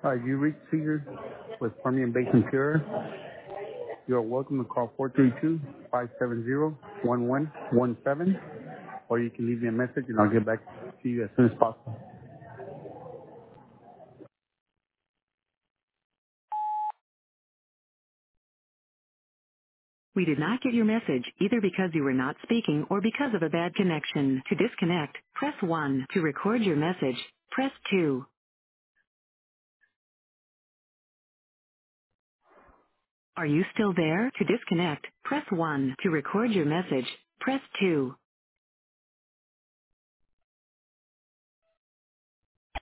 You reached Seeger with Permian Basin Pure. You are welcome to call 432-570-1117, or you can leave me a message and I'll get back to you as soon as possible. We did not get your message either because you were not speaking or because of a bad connection. To disconnect, press 1. To record your message, press 2. Are you still there? To disconnect, press 1. To record your message, press 2.